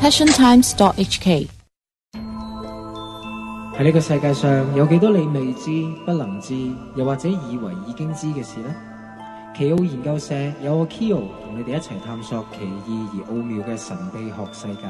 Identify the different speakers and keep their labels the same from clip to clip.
Speaker 1: passiontimes.hk。
Speaker 2: 喺呢個世界上有幾多你未知、不能知，又或者以為已經知嘅事呢？奇奧研究社有我 Kio 同你哋一齊探索奇異而奧妙嘅神秘學世界。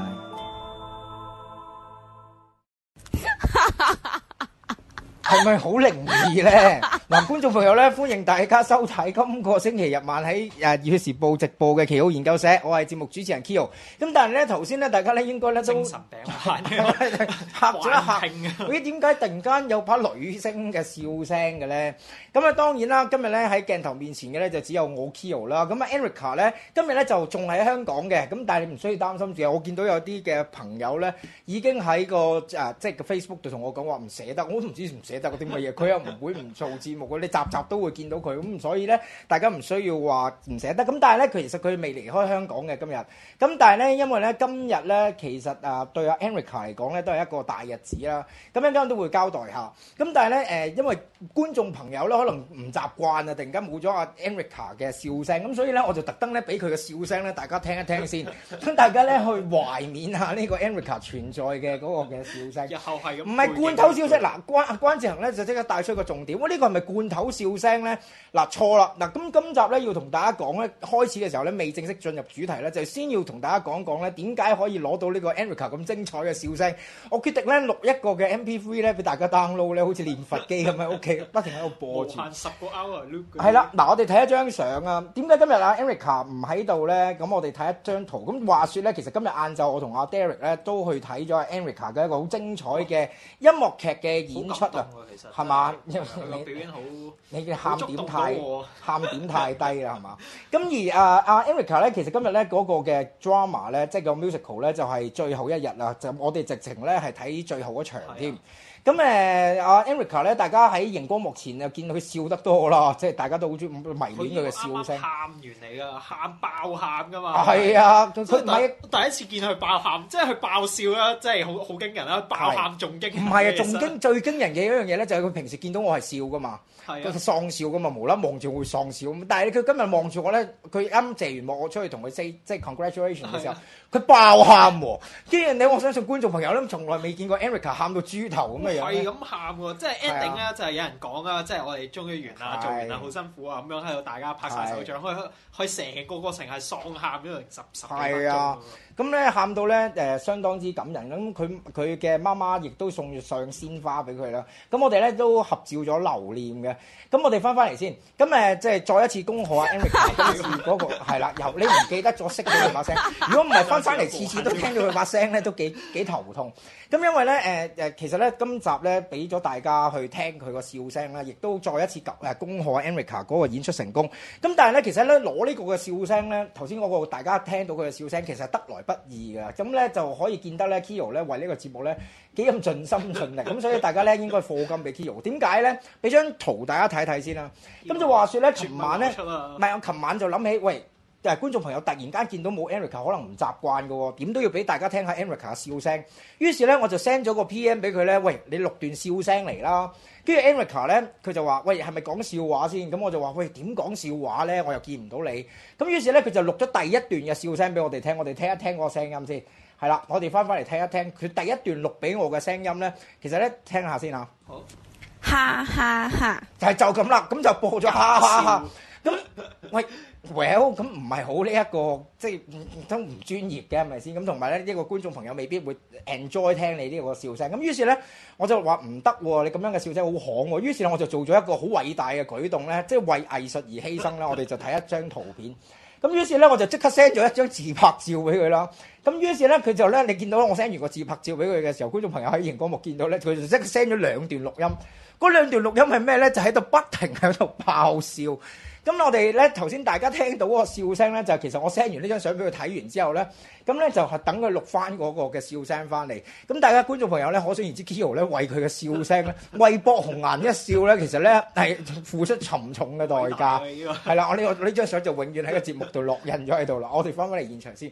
Speaker 3: 係咪好靈異咧？嗱，觀眾朋友咧，歡迎大家收睇今個星期日晚喺《熱血時報》直播嘅奇奧研究社，我係節目主持人 Kio。咁但係咧，頭先咧，大家咧應該咧都
Speaker 4: 精神病患
Speaker 3: 嚇咗一嚇。咦？點解突然間有把女聲嘅笑聲嘅咧？咁啊，當然啦，今日咧喺鏡頭面前嘅咧就只有我 Kio 啦。咁啊，Erica 咧今日咧就仲喺香港嘅。咁但係你唔需要擔心住，我見到有啲嘅朋友咧已經喺個即係個 Facebook 度同我講話唔捨得，我都唔知唔捨得嗰啲乜嘢。佢又唔會唔做節目嘅，你集集都會見到佢。咁所以咧，大家唔需要話唔捨得。咁但係咧，其實佢未離開香港嘅今日。咁但係咧，因為咧今日咧其實對阿 Erica 嚟講咧都係一個大日子啦。咁一陣間都會交代下。咁但係咧因為觀眾朋友咧可能唔習慣啊，突然間冇咗阿 Erica 嘅笑聲，咁所以咧我就特登咧俾佢嘅笑聲咧大家聽一聽先，咁大家咧去懷緬下呢個 Erica 存在嘅嗰個嘅笑聲。
Speaker 4: 日後係咁，
Speaker 3: 唔係罐頭笑聲。嗱，關志恒咧就即刻帶出個重點。呢個係咪罐頭笑聲咧？嗱，錯啦。嗱，咁今集咧要同大家講咧，開始嘅時候咧未正式進入主題咧，就先要同大家講講咧點解可以攞到呢個 Erica 咁精彩嘅笑聲。我決定咧錄一個嘅 MP3 咧俾大家 download 咧，好似練佛機咁喺屋企不停喺度播住。
Speaker 4: 限10個 hour loop。
Speaker 3: 係啦，嗱，我哋睇一張相啊。點解今日阿 Erica 唔喺度咧？咁我哋睇一張圖。咁話說咧，其實今日晏晝我同阿 Derek 咧都去睇咗阿 Erica 嘅一個好精彩嘅音樂劇嘅演出啊，係嘛？因為
Speaker 4: 你表演好，
Speaker 3: 你嘅喊點太低啦，係嘛？咁而阿 Erica 咧，其實今日咧嗰個嘅 drama 咧，即係個 musical 咧，就係最後一日啦。就我哋直情咧係睇最後嗰場添。咁阿 Erica 咧，大家喺熒光幕前就見到佢笑得多啦，即係大家都好中意迷戀佢嘅笑聲。
Speaker 4: 喊完嚟㗎，喊爆喊㗎嘛。
Speaker 3: 係啊，佢唔係
Speaker 4: 第一次見佢爆喊，即係佢爆笑啦，真係好驚人啦！爆喊仲驚。
Speaker 3: 唔係啊，仲最驚人嘅一樣嘢咧，就係佢平時見到我係笑㗎嘛，佢喪笑㗎嘛，無啦望住我會喪笑。但係佢今日望住我咧，佢啱謝完幕，我出去同佢 say 即係 congratulation 嘅時候，佢爆喊喎。跟住你我相信觀眾朋友咧，從來未見過 Erica 喊到豬頭咁嘅樣。
Speaker 4: 係咁喊喎，即係 ending 咧，就係有人講啊，即係我哋終於完啦，做完啦，好辛苦啊，咁樣喺度大家拍晒手掌，佢成個過程係喪喊咗成十幾分鐘。係啊，
Speaker 3: 咁咧喊到咧相當之感人。咁佢嘅媽媽亦都送上鮮花俾佢啦。咁我哋咧都合照咗留念嘅。咁我哋翻嚟先，咁即係再一次恭賀阿 Erica 今次嗰個係啦，由你唔記得咗識到佢把聲，如果唔係翻嚟次次都聽到佢把聲咧，都幾頭痛。咁因為咧其實咧今集咧俾咗大家去聽佢個笑聲啦，亦都再一次恭賀 Erica 嗰個演出成功。咁但係咧其實咧攞呢個嘅笑聲咧，頭先嗰個大家聽到佢嘅笑聲，其實得來不易㗎。咁咧就可以見得咧 Kio 咧為呢個節目咧幾咁盡心盡力。咁所以大家咧應該課金俾 Kio。點解咧？俾張圖大家睇睇先啦。咁就話說咧，琴晚咧，唔係我琴晚就諗起，喂，觀眾朋友突然間見到冇 Erica， 可能唔習慣嘅喎，點都要俾大家聽下 Erica 嘅笑聲。於是咧，我就 send 咗個 PM 俾佢咧，喂，你錄段笑聲嚟啦。跟住 Erica 咧，佢就話，喂，係咪講笑話先？咁我就話，喂，點講笑話咧？我又見唔到你。咁於是咧，佢就錄咗第一段嘅笑聲俾我哋聽，我哋聽一聽嗰個聲音先。係啦，我哋翻嚟聽一聽佢第一段錄俾我嘅聲音咧。其實咧，聽下先嚇。好。
Speaker 1: 哈哈哈！
Speaker 3: 就咁啦，咁就播咗哈哈哈。咁喂 ，well 咁唔係好呢一個，即係都唔專業嘅係咪先？咁同埋咧，呢個觀眾朋友未必會 enjoy 聽你呢個笑聲。咁於是咧，我就話唔得喎，你咁樣嘅笑聲好戇喎。於是我就做咗一個好偉大嘅舉動咧，即係為藝術而犧牲啦。我哋就睇一張圖片。咁於是咧，我就即刻 send 咗一張自拍照俾佢啦。咁於是咧，佢就咧，你見到我 send 完個自拍照俾佢嘅時候，觀眾朋友喺熒光幕見到咧，佢就即刻 send 咗兩段錄音。嗰兩段錄音係咩咧？就喺度不停喺度爆笑。咁我哋咧頭先大家聽到嗰個笑聲咧，就其實我 send 完呢張相俾佢睇完之後咧，咁咧就係等佢錄翻嗰個嘅笑聲翻嚟。咁大家觀眾朋友咧，可想而知 Kio 咧為佢嘅笑聲咧，為博紅顏一笑咧，其實咧係付出沉重嘅代價。係啦，我呢張相就永遠喺個節目度落印咗喺度啦。我哋翻返嚟現場先。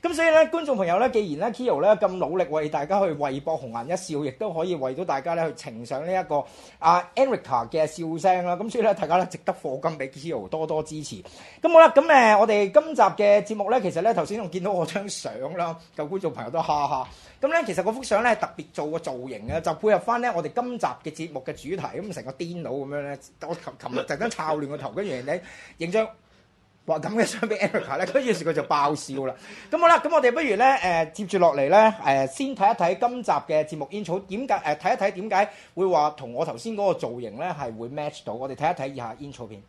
Speaker 3: 咁所以咧，觀眾朋友咧，既然咧 Kyo 咧咁努力為大家去為博紅顏一笑，亦都可以為到大家咧去呈上呢一個Erica 嘅笑聲啦。咁所以咧，大家咧值得課金俾 Kyo，多多支持。咁好啦，咁我哋今集嘅節目咧，其實咧頭先我見到我張相啦，舊觀眾朋友都哈哈。咁咧，其實嗰幅相咧特別做個造型嘅，就配合翻咧我哋今集嘅節目嘅主題，咁成個癲佬咁樣咧。我琴日特登抄亂個頭，跟住人哋影張話咁嘅相俾 Erica 咧，跟住佢就爆笑啦。咁好啦，咁我哋不如咧接住落嚟咧先睇一睇今集嘅節目 intro 點解睇一睇點解會話同我頭先嗰個造型咧係會 match 到。我哋睇一睇以下 intro 片。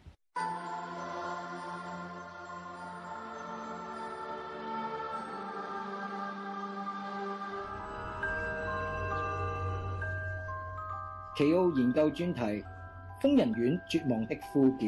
Speaker 2: 奇奧研究專題：瘋人院絕望的呼叫。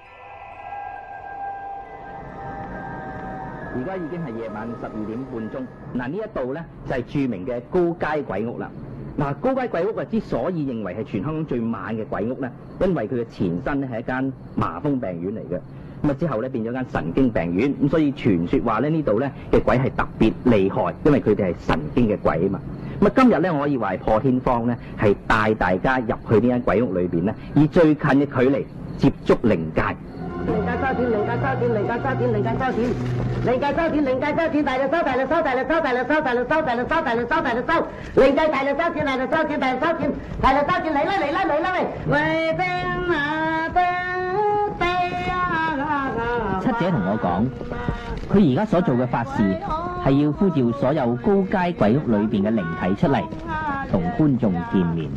Speaker 5: 而家已經係夜晚12點半鐘。嗱，呢一度咧就係著名嘅高街鬼屋啦。嗱，高街鬼屋之所以認為係全香港最猛嘅鬼屋咧，因為佢嘅前身咧係一間麻風病院嚟嘅。咁啊之後咧變咗間神經病院，咁所以傳說話咧呢度咧嘅鬼係特別厲害，因為佢哋係神經嘅鬼啊嘛。咁啊今日咧我可以話係破天荒咧，係帶大家入去呢間鬼屋裏邊咧，以最近嘅距離接觸靈界。靈界收錢，靈界收錢，靈界收錢，靈界收錢，靈界收錢，靈界收錢，大力收，大力收，大力收，大力收，大力收，大力收，大力收，大力收，靈界大力收錢，大力收錢，大力收錢，大力收錢，嚟啦嚟啦嚟啦嚟！為兵啊兵地啊！七姐同我講，佢而家所做嘅法事係要呼召所有高街鬼屋裏邊嘅靈體出嚟，同觀眾見面。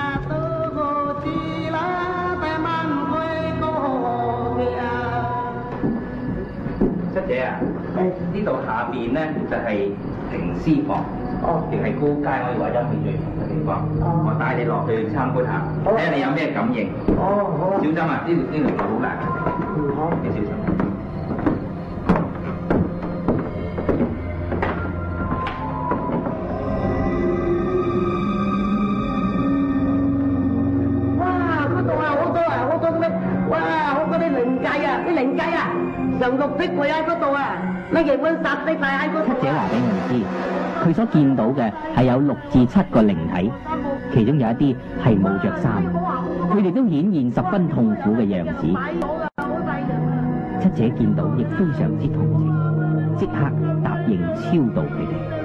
Speaker 5: 七姐啊，呢度下邊咧就係停屍房，亦係高街可以話陰氣最重嘅地方。我帶你落去參觀下，睇下你有咩感應。小心啊！呢條路好難，你小心。哇！嗰度啊，好多啊，好多咩？哇！好多啲靈界啊，啲靈界啊！成綠色喎喺嗰度啊！你原本殺死晒喺嗰度。七姐話俾我知，佢所見到嘅係有6至7個靈體，其中有一啲係冇着衫，佢哋都顯現十分痛苦嘅樣子。七姐見到亦非常之同情，即刻答應超度佢哋。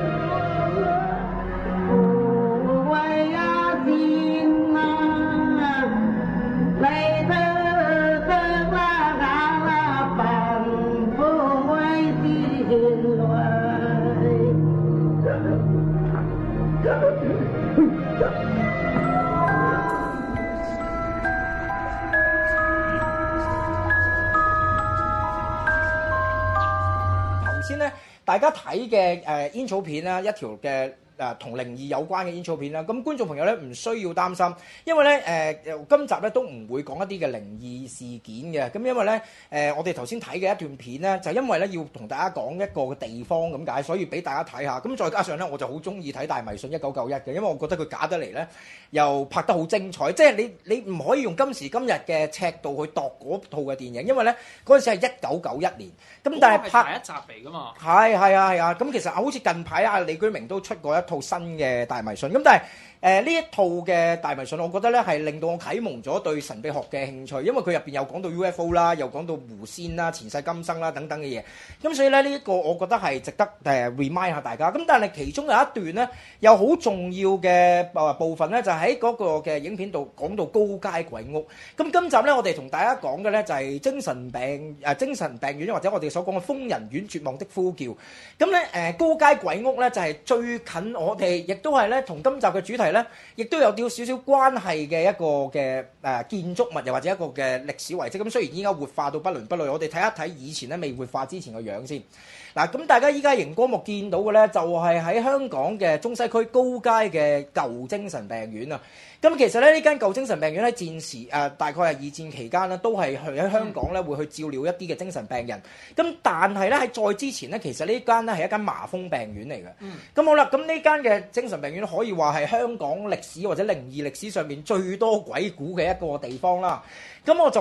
Speaker 3: 頭先咧，大家睇嘅intro片啦，一條嘅同靈異有關嘅intro片啦，咁觀眾朋友咧唔需要擔心，因為咧今集咧都唔會講一啲嘅靈異事件嘅，咁因為咧我哋頭先睇嘅一段片咧，就因為咧要同大家講一個嘅地方咁解，所以俾大家睇下，咁再加上咧我就好中意睇大迷信1991嘅，因為我覺得佢假得嚟咧又拍得好精彩，即係你唔可以用今時今日嘅尺度去度嗰套嘅電影，因為咧嗰陣時係1991年，咁但係拍
Speaker 4: 第一集嚟噶嘛，
Speaker 3: 係啊，咁其實好似近排啊李居明都出過一套新嘅大迷信，咁但係呢一套嘅大迷信，我覺得咧係令到我啟蒙咗對神秘學嘅興趣，因為佢入邊又講到 UFO 啦，又講到狐仙啦、前世今生啦等等嘅嘢，咁所以咧呢一個我覺得係值得remind 下大家。咁但係其中有一段咧有好重要嘅部分咧，就喺嗰個嘅影片度講到高街鬼屋。咁今集咧我哋同大家講嘅咧就係精神病院或者我哋所講嘅瘋人院絕望的呼叫。咁咧高街鬼屋咧就係最近我哋，亦都係咧同今集嘅主題咧，亦都有少少關係嘅一個嘅建築物，又或者一個嘅歷史遺跡。咁雖然依家活化到不倫不類，我哋睇一睇以前咧未活化之前個樣先。嗱，咁大家依家熒光幕見到嘅咧，就係喺香港嘅中西區高街嘅舊精神病院啊。咁其實咧呢間舊精神病院喺戰時大概係2戰期間咧，都係喺香港咧會去照料一啲嘅精神病人。咁但係咧喺再之前咧，其實呢間咧係一間麻風病院嚟嘅。咁好啦，咁呢間嘅精神病院可以話係香港歷史或者靈異歷史上面最多鬼故嘅一個地方啦。咁我就唔想同大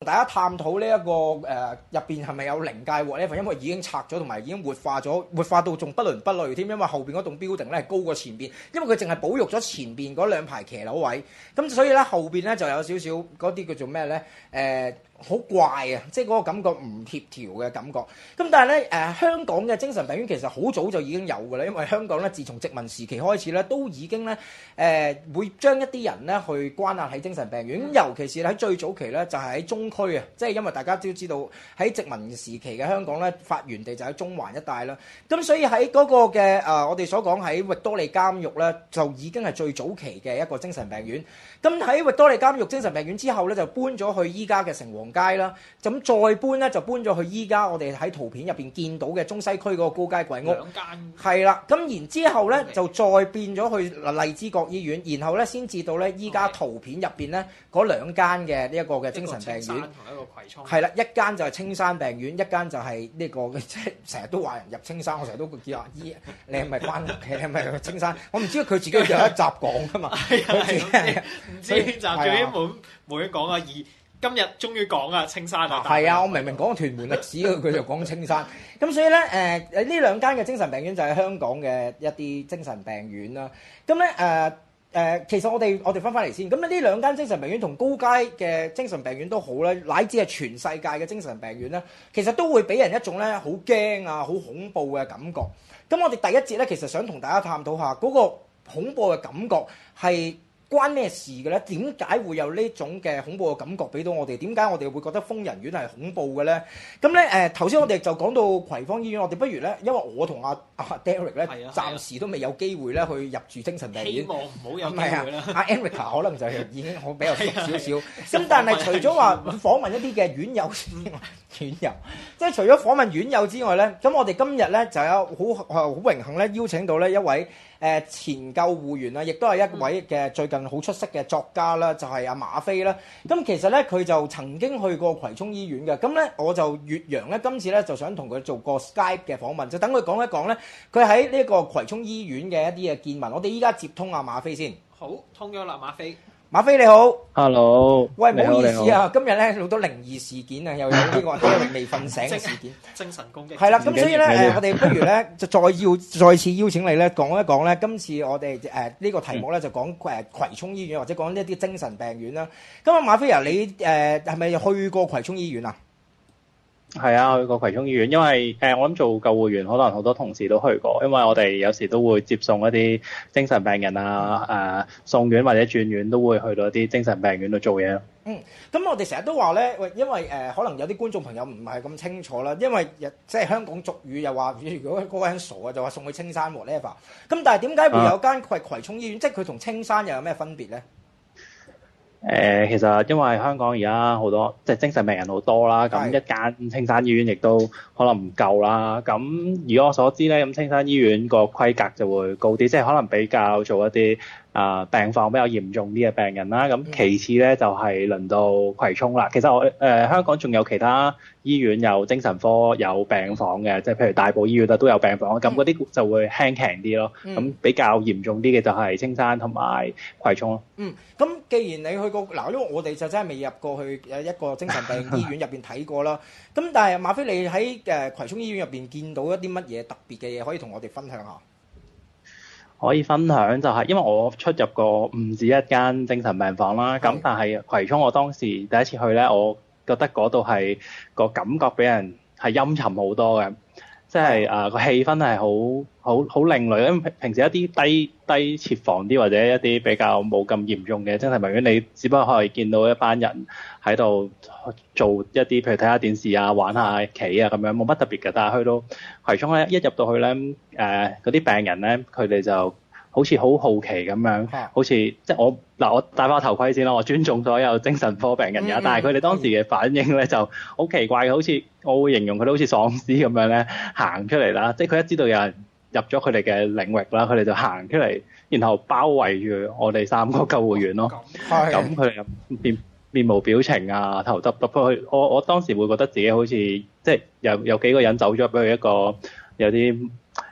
Speaker 3: 大家探討呢一個入邊係咪有靈界喎？因為已經拆咗同埋已經活化咗，活化到仲不倫不類添。因為後邊嗰棟 building 咧係高過前邊，因為佢淨係保育咗前邊嗰兩排騎樓位，咁所以咧後邊咧就有少少嗰啲叫做咩咧好怪啊！即係嗰個感覺唔協調嘅感覺。咁但係咧香港嘅精神病院其實好早就已經有㗎啦，因為香港咧自從殖民時期開始咧都已經咧會將一啲人咧去關押喺精神病院。咁尤其是喺最早期咧就係喺中區啊，即係因為大家都知道喺殖民時期嘅香港咧發源地就喺中環一帶啦。咁所以喺嗰個嘅我哋所講喺域多利監獄咧就已經係最早期嘅一個精神病院。咁喺域多利監獄精神病院之後咧就搬咗去依家嘅城隍街啦，咁再搬咧就搬咗去依家我哋喺圖片入邊見到嘅中西區嗰個高街鬼屋，
Speaker 4: 兩間
Speaker 3: 係啦，咁然之後咧就再變咗去荔枝角醫院，然後咧先至到咧依家圖片入邊咧嗰兩間嘅呢一個嘅精神病院，
Speaker 4: 同一個葵涌，
Speaker 3: 係啦，一間就係青山病院，一間就係呢個即係成日都話人入青山，我成日都叫阿姨，你係咪關屋企？你係咪去青山？我唔知佢自己有一集講噶嘛，佢自己係
Speaker 4: 唔知邊集，最緊冇講啊！今日終於講啊，青山啊，
Speaker 3: 係啊，我明明講屯門歷史，佢就講青山。咁所以咧，呢兩間嘅精神病院就係香港嘅一啲精神病院啦。咁咧其實我哋翻嚟先。咁呢兩間精神病院同高街嘅精神病院都好咧，乃至係全世界嘅精神病院咧，其實都會俾人一種咧好驚啊、好恐怖嘅感覺。咁我哋第一節咧，其實想同大家探討下嗰個恐怖嘅感覺係關咩事嘅咧？點解會有呢種嘅恐怖嘅感覺俾到我哋？點解我哋會覺得瘋人院係恐怖嘅咧？咁咧頭先我哋就講到葵芳醫院，我哋不如咧，因為我同阿 Derek 咧暫時都未有機會咧去入住精神病院，
Speaker 4: 希望唔好有機會啦。
Speaker 3: 阿 Erica 可能就已經比較熟少少。咁但係除咗話訪問一啲嘅院友之外，院友即係除咗訪問院友之外咧，咁我哋今日咧就有好榮幸咧邀請到咧一位前救護員啊，亦都係一位嘅最近好出色嘅作家啦，就係阿馬菲啦。咁其實咧佢就曾經去過葵涌醫院嘅，咁咧我就越洋咧今次咧就想同佢做個 Skype 嘅訪問，就等佢講一講咧佢喺呢個葵涌醫院嘅一啲嘅見聞。我哋依家接通阿馬菲先。
Speaker 4: 好，通咗啦，馬菲。
Speaker 3: 馬菲你好
Speaker 6: ，Hello，
Speaker 3: 喂，唔好意思啊，今日咧好多靈異事件啊，又有呢個未瞓醒嘅事件，
Speaker 4: 精神攻擊。
Speaker 3: 係啦，咁所以咧我哋不如咧就再次邀請你咧講一講咧，今次我哋呢個題目咧就講葵涌醫院或者講一啲精神病院啦。咁啊，馬菲啊，你係咪去過葵涌醫院啊？
Speaker 6: 係啊，去過葵涌醫院，因為我諗做救護員，可能好多同事都去過，因為我哋有時都會接送一啲精神病人啊，送院或者轉院都會去到一啲精神病院度做嘢咯。
Speaker 3: 咁我哋成日都話咧，因為可能有啲觀眾朋友唔係咁清楚啦，因為即係香港俗語又話，如果嗰個人傻啊，就話送去青山 whatever。咁但係點解會有間葵涌醫院？即係佢同青山又有咩分別咧？
Speaker 6: 其實因為香港而家好多即係精神病人好多啦，咁一間青山醫院亦都可能唔夠啦。咁以我所知咧，咁青山醫院個規格就會高啲，即係可能比較做一啲病況比較嚴重啲嘅病人啦。咁其次咧就係輪到葵涌啦。其實我香港仲有其他醫院有精神科有病房嘅，即係譬如大埔醫院都有病房，咁嗰啲就會輕強啲咯。咁比較嚴重啲嘅就係青山同埋葵涌咯。
Speaker 3: 咁既然你去過嗱，因為我哋就真係未入過去一個精神病醫院入邊睇過啦。咁但係馬菲，你喺葵涌醫院入邊見到一啲乜嘢特別嘅嘢，可以同我哋分享下？
Speaker 6: 可以分享就係，因為我出入過唔止一間精神病房啦。咁但係葵涌我當時第一次去咧，我覺得嗰度係個感覺俾人係陰沉好多嘅。即係個氣氛係好另類，因為平時一啲低設防啲或者一啲比較冇咁嚴重嘅精神病院，你只不過可以見到一班人喺度做一啲，譬如睇下電視啊、玩下棋啊咁樣，冇乜特別嘅。但係去到葵涌咧，一入到去咧，嗰啲病人咧，佢哋就好似好好奇咁樣，好似即係我戴翻頭盔先啦，我尊重所有精神科病人嘅，但係佢哋當時嘅反應咧就好奇怪嘅，好似我會形容佢哋好似喪屍咁樣咧行出嚟啦，即係佢一知道有人入咗佢哋嘅領域啦，佢哋就行出嚟，然後包圍住我哋3個救護員咯，咁佢哋又面無表情啊，頭耷耷去，我當時會覺得自己好似即係有幾個人走咗入去一個有啲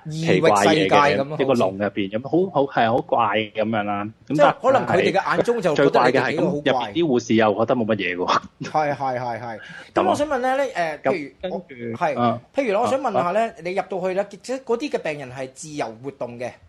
Speaker 6: 奇怪嘢嘅
Speaker 3: 咁
Speaker 6: 一個籠入邊，咁好係好怪咁樣啦。咁
Speaker 3: 即係可能佢哋嘅眼中就覺得你
Speaker 6: 最怪嘅係咁，
Speaker 3: 幾個好怪。
Speaker 6: 入邊啲護士又覺得冇乜嘢喎。
Speaker 3: 係。咁我想問咧，譬如譬如我想問下咧，你入到去咧，即係嗰啲嘅病人係自由活動嘅。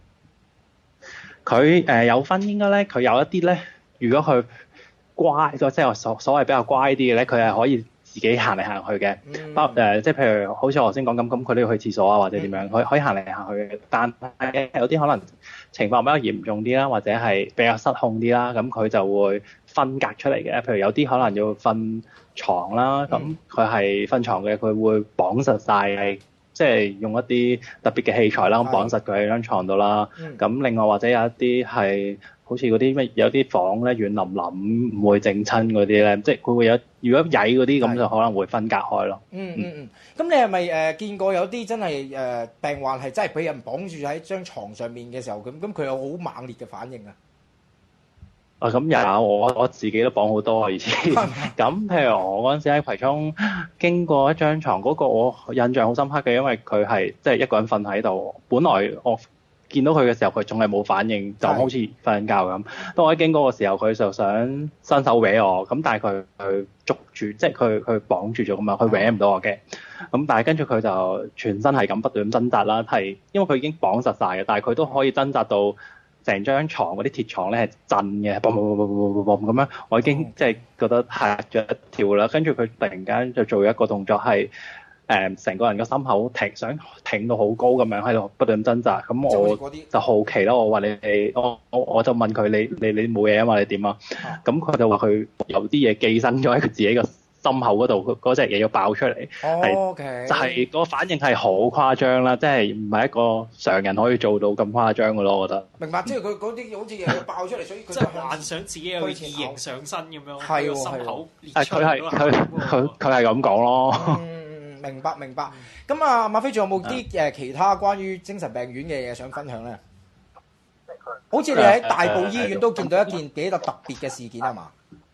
Speaker 6: 佢有分應該咧，佢有一啲咧，如果佢乖，即係所謂比較乖啲嘅咧，佢係可以自己行嚟行去嘅。即係譬如好似我頭先講咁佢都要去廁所啊，或者點樣，可以行嚟行去嘅。但係有啲可能情況比較嚴重啲啦，或者係比較失控啲啦，咁佢就會分隔出嚟嘅。譬如有啲可能要瞓床啦，咁佢係瞓床嘅，佢會綁實晒。即係用一啲特別嘅器材啦，咁綁實佢喺張床度啦。咁另外或者有一啲係好似嗰啲咩，有啲房咧軟腍腍，唔會整親嗰啲咧，即係佢會有。如果曳嗰啲咁就可能會分隔開咯。
Speaker 3: 咁你係咪見過有啲真係病患係真係俾人綁住喺張床上面嘅時候咁佢有好猛烈嘅反應啊？
Speaker 6: 咁有我自己都綁好多啊以前。咁譬如我嗰陣時喺葵涌經過一張床，嗰個我印象好深刻嘅，因為佢係即係一個人瞓喺度。本來我見到佢嘅時候，佢仲係冇反應，就好似瞓緊覺咁。當我一經過嘅時候，佢就想伸手搲我，咁但係佢捉住，即係佢綁住咗咁樣，佢搲唔到我嘅。咁但係跟住佢就全身係咁不斷掙扎啦，係因為佢已經綁實晒嘅，但係佢都可以掙扎到。成張床嗰啲鐵床咧係震嘅，嘣咁樣，我已經即係覺得嚇咗一跳啦。跟住佢突然間就做一個動作係成個人個心口想挺到好高咁樣喺度不斷掙扎。咁我就好奇啦，我話你我就問佢你冇嘢啊嘛？你點啊？咁佢就話佢有啲嘢寄生咗喺佢自己個心口嗰度，嗰隻嘢要爆出嚟，就係個反應係好誇張啦，即係唔係一個常人可以做到咁誇張嘅咯，我覺得。明白，
Speaker 3: 即係佢嗰啲好似嘢要爆出嚟，所以佢
Speaker 4: 即係幻想自己有異形上身咁樣，個心口裂出
Speaker 6: 嚟。佢係咁講咯。
Speaker 3: 明白。咁啊，馬飛仲有冇啲其他關於精神病院嘅嘢想分享咧？好似你喺大埔醫院都見到一件幾特別嘅事件係嘛？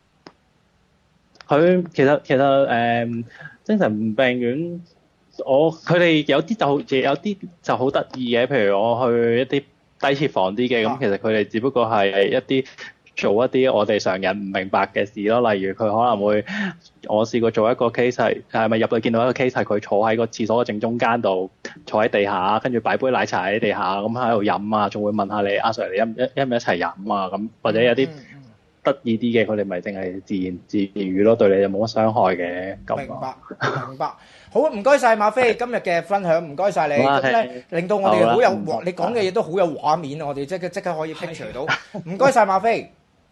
Speaker 6: 佢其實精神病院，佢哋有啲就好得意嘅，譬如我去一啲低設防啲嘅，咁其實佢哋只不過係做一啲我哋常人唔明白嘅事咯。例如佢可能會，我試過做一個 case 係咪入去見到一個 case 係佢坐喺個廁所嘅正中間度，坐喺地下，跟住擺杯奶茶喺地下咁喺度飲啊，仲會問下你阿 Sir 你一唔一齊飲啊咁，或者有啲得意啲嘅，佢哋咪淨係自言自語咯，對你又冇乜傷害嘅。
Speaker 3: 明白。好，唔該晒馬飛今日嘅分享，唔該晒你，咁咧令到我哋好有你講嘅嘢都好有畫面啊！我哋即刻可以 picture 到，唔該晒馬飛。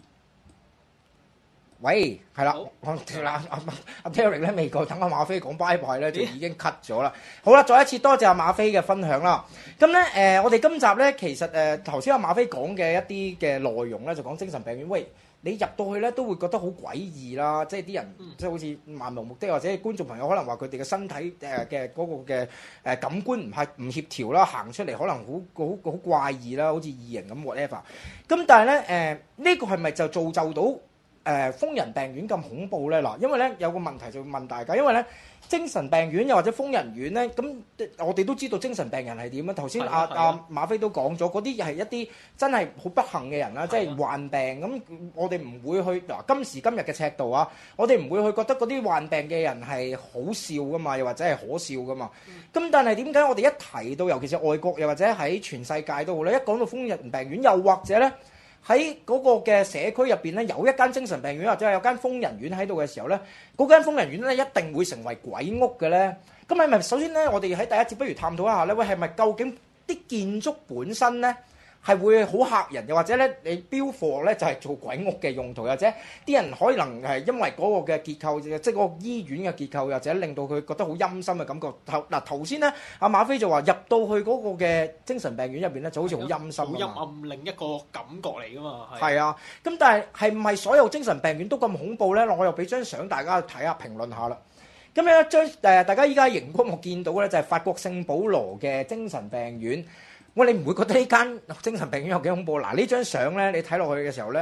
Speaker 3: 喂，係啦，阿 Derek 咧未夠等阿馬飛講 bye bye 咧，就已經 cut 咗啦。好啦，再一次多謝阿馬飛嘅分享啦。咁咧我哋今集咧其實頭先阿馬飛講嘅一啲嘅內容咧，就講精神病院。喂，你入到去咧都會覺得好詭異啦，即係啲人即係好似漫無目的，或者觀眾朋友可能話佢哋嘅身體嘅嗰個嘅感官唔協調啦，行出嚟可能好怪異啦，好似異形咁 whatever。咁但係咧呢個係咪就造就到瘋人病院咁恐怖咧？嗱，因為咧有個問題就問大家，因為咧精神病院又或者瘋人院咧，咁我哋都知道精神病人係點啊。頭先阿馬飛都講咗，嗰啲係一啲真係好不幸嘅人啦，即係患病咁。我哋唔會去嗱今時今日嘅尺度啊，我哋唔會去覺得嗰啲患病嘅人係好笑噶嘛，又或者係可笑噶嘛。咁但係點解我哋一提到，尤其是外國又或者喺全世界都好咧，一講到瘋人病院，又或者咧喺嗰個嘅社區入邊咧，有一間精神病院或者有間瘋人院喺度嘅時候咧，嗰間瘋人院咧一定會成為鬼屋嘅咧。咁係咪首先咧，我哋喺第一節不如探討一下咧？喂，係咪究竟啲建築本身咧係會好嚇人，又或者咧你標貨咧就係做鬼屋嘅用途，或者啲人可能係因為嗰個嘅結構，即係嗰個醫院嘅結構，或者令到佢覺得好陰森嘅感覺。頭先咧，阿馬飛就話入到去嗰個嘅精神病院入邊咧，就好似好陰森，好陰
Speaker 4: 暗，另一個感覺嚟噶嘛。
Speaker 3: 係啊，咁但係唔係所有精神病院都咁恐怖咧？我又俾張相大家睇下，評論下啦。咁樣一張大家依家熒光幕見到咧，就係法國聖保羅嘅精神病院。你唔會覺得呢間精神病院有幾恐怖？嗱，呢張相咧，你睇落去嘅時候咧，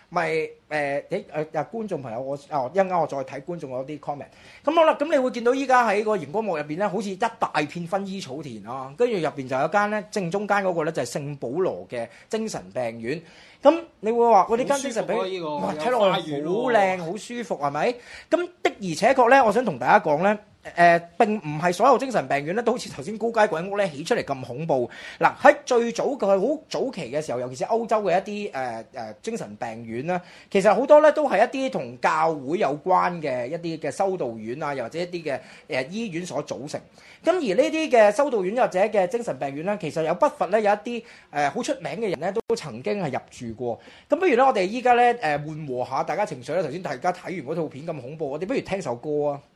Speaker 3: 觀眾朋友，我一陣間我再睇觀眾嗰啲 comment。咁好啦，咁你會見到依家喺個熒光幕入邊咧，好似一大片薰衣草田啊，跟住入邊就有間咧，正中間嗰個咧就係聖保羅嘅精神病院。咁你會話，呢間精神病院睇落去好靚，好舒服係咪？咁的而且確咧，我想同大家講咧。並唔係所有精神病院咧都好似頭先高街鬼屋咧起出嚟咁恐怖。嗱，喺最早嘅好早期嘅時候，尤其是歐洲嘅一啲精神病院啦，其實好多咧都係一啲同教會有關嘅一啲嘅修道院啊，又或者一啲嘅醫院所組成。咁而呢啲嘅修道院或者嘅精神病院咧，其實有不乏咧有一啲好出名嘅人咧都曾經係入住過。咁不如咧，我哋依家咧緩和下大家情緒啦。頭先大家睇完嗰套片咁恐怖，我哋不如聽首歌啊！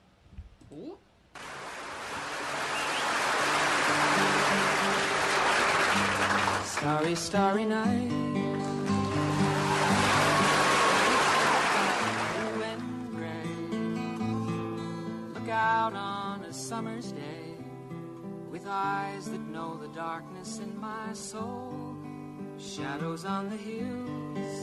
Speaker 7: Starry, starry night. Blue and gray. Look out on a summer's day with eyes that know the darkness in my soul. Shadows on the hills.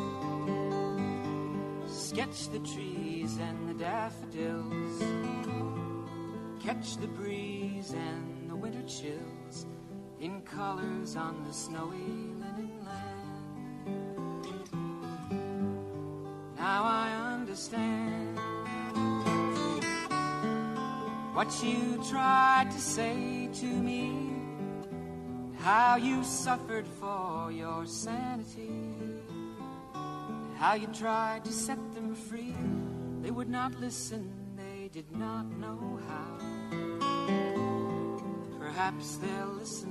Speaker 7: Sketch the trees and the daffodils. Catch the breeze and the winter chills.In colors on the snowy linen land. Now I understand what you tried to say to me, how you suffered for your sanity, how you tried to set them free. They would not listen, they did not know how. Perhaps they'll listen.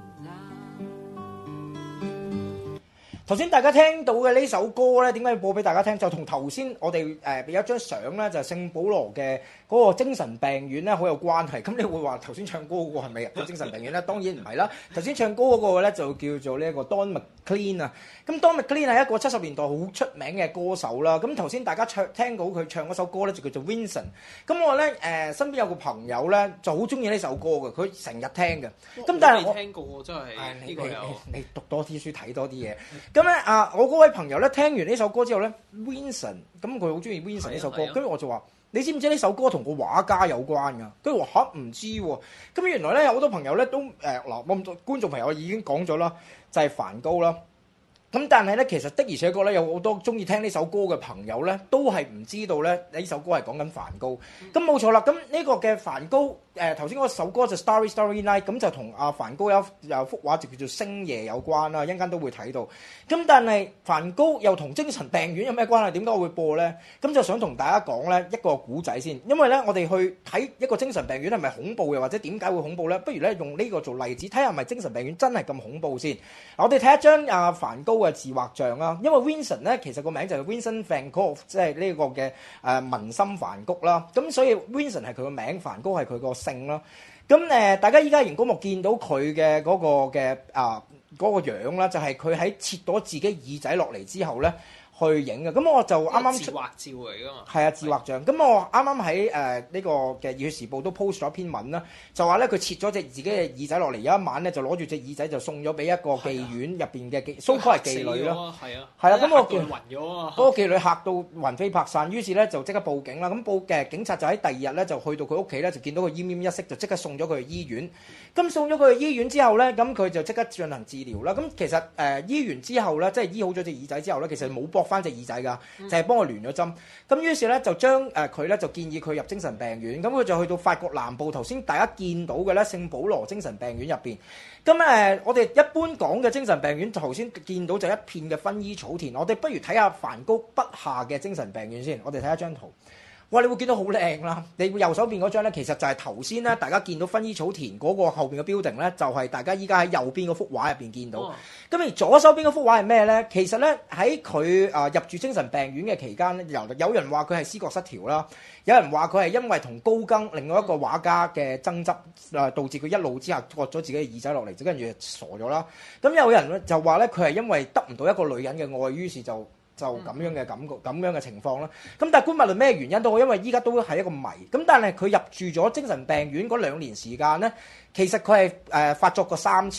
Speaker 3: 頭先大家聽到嘅呢首歌咧，點解要播俾大家聽？就同頭先我哋有一張相咧，就係聖保羅嘅嗰個精神病院咧，好有關係。咁你會話頭先唱歌嗰個係咪入咗精神病院咧？當然唔係啦。頭先唱歌嗰個咧就叫做呢一個 Don McLean 啊。咁 Don McLean 係一個70年代好出名嘅歌手啦。咁頭先大家聽到佢唱嗰首歌咧，就叫做 Vincent。咁我咧身邊有個朋友咧就好中意呢首歌嘅，佢成日聽嘅。咁但係我
Speaker 4: 未聽過真係呢個有
Speaker 3: 你讀多啲書睇多啲嘢。咁咧我嗰位朋友咧聽完呢首歌之後咧 ，Vincent 咁佢好中意 Vincent 呢首歌，跟住我就話：你知唔知呢首歌同個畫家有關㗎？跟住話嚇唔知喎。咁原來咧有好多朋友咧都嗱，我觀眾朋友已經講咗啦，就係梵高啦。咁但係咧，其實的而且確咧，有好多中意聽呢首歌嘅朋友咧，都係唔知道咧呢首歌係講緊梵高。咁冇錯啦，咁呢個嘅梵高頭先嗰首歌就 Starry Starry Night， 咁就同阿梵高有幅畫就叫做星夜有關啦，一陣間都會睇到。咁但係梵高又同精神病院有咩關係？點解我會播咧？咁就想同大家講咧一個古仔先，因為咧我哋去睇一個精神病院係咪恐怖嘅，或者點解會恐怖咧？不如咧用呢個做例子，睇下係咪精神病院真係咁恐怖先。我哋睇一張梵高嘅自畫像啦，因為 Vincent 咧其實個名就係 Vincent van Gogh， 即係呢個嘅文心梵谷啦。咁所以 Vincent 係佢個名，梵高係佢個姓啦。咁大家依家熒光幕見到佢嘅嗰個嘅嗰個樣啦，就係佢喺切咗自己耳仔落嚟之後咧去影嘅。咁我就啱啱
Speaker 4: 自畫照嚟㗎嘛。
Speaker 3: 係啊，自畫像。咁我啱啱喺呢個嘅《熱血時報》都 post 咗一篇文啦，就話咧佢切咗自己嘅耳仔落嚟，有一晚咧就攞住隻耳仔就送咗俾一個妓院入邊嘅so called係妓女咯。係啊，係啦。咁我叫
Speaker 4: 暈咗啊！
Speaker 3: 嗰個妓女嚇到魂飛魄散，於是咧就即刻報警啦。咁警察就喺第二日咧就去到佢屋企咧，就見到佢奄奄一息，就即刻送咗佢去醫院。咁送咗佢去醫院之後咧，咁佢就即刻進行治療啦。咁其實醫完之後咧，即係醫好咗隻耳仔之後咧，其實冇駁翻隻耳仔㗎，就係幫佢聯咗針。咁於是咧就將佢咧就建議佢入精神病院。咁佢就去到法國南部頭先大家見到嘅咧聖保羅精神病院入邊。咁我哋一般講嘅精神病院頭先見到就一片嘅薰衣草田。我哋不如睇下梵高筆下嘅精神病院先。我哋睇一張圖。哇！你會見到好靚啦。你右手邊嗰張咧，其實就係頭先咧，大家見到薰衣草田嗰個後邊嘅 building 咧，就係大家依家喺右邊嗰幅畫入邊見到。咁而左手邊嗰幅畫係咩咧？其實咧喺佢入住精神病院嘅期間咧，有人話佢係思覺失調啦，有人話佢係因為同高更另外一個畫家嘅爭執導致佢一怒之下割咗自己嘅耳仔落嚟，跟住傻咗啦。咁有人就話咧，佢係因為得唔到一個女人嘅愛，於是就咁樣嘅感覺，咁樣嘅情況啦。咁但係無論咩原因都好，因為依家都係一個謎。咁但係佢入住咗精神病院嗰2年時間咧，其實佢係發作過3次嘅。